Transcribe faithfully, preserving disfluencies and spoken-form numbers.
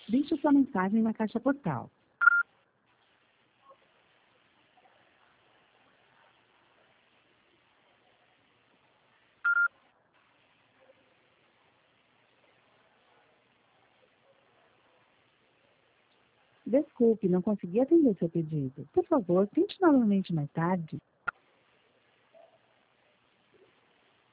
Deixe sua mensagem na caixa postal. Desculpe, não consegui atender seu pedido. Por favor, tente novamente mais tarde.